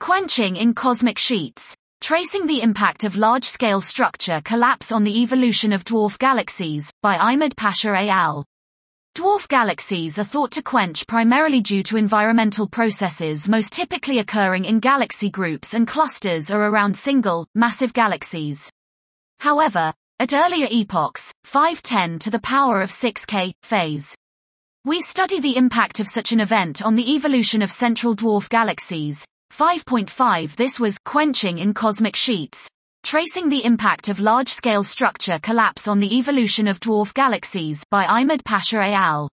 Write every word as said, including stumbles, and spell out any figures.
Quenching in cosmic sheets. Tracing the impact of large-scale structure collapse on the evolution of dwarf galaxies, by Ahmed Pasha et al. Dwarf galaxies are thought to quench primarily due to environmental processes most typically occurring in galaxy groups and clusters or around single, massive galaxies. However, at earlier epochs, five ten to the power of six K, phase, we study the impact of such an event on the evolution of central dwarf galaxies. five point five This was quenching in cosmic sheets, tracing the impact of large-scale structure collapse on the evolution of dwarf galaxies, by Ahmed Pasha et al.